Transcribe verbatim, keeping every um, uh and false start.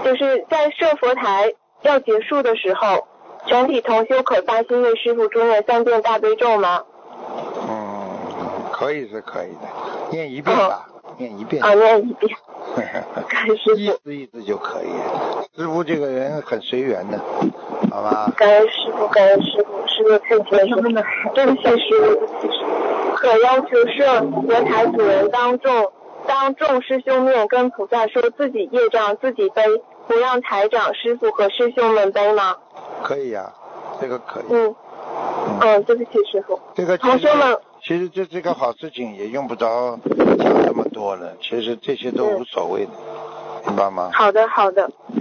就是在设佛台要结束的时候，全体同修可发心为师父助念三遍大悲咒吗？ 嗯，可以是可以的，念一遍吧，哦、念一遍。 啊，念一遍。感恩师父。 意思意思就可以。师父这个人很随缘的，好吧？ 感恩师父，感恩师父，师父太谦虚了，对不起师父，对不起师父。可要求设佛台主人当众当众师兄面跟菩萨说自己业障自己背，不让台长、师父和师兄们背吗？ 可以呀、啊，这个可以。 嗯。嗯，对不起师父。 这个同学们， 其实这这个好事情也用不着讲这么多了，其实这些都无所谓的，明白吗？ 好的，好的。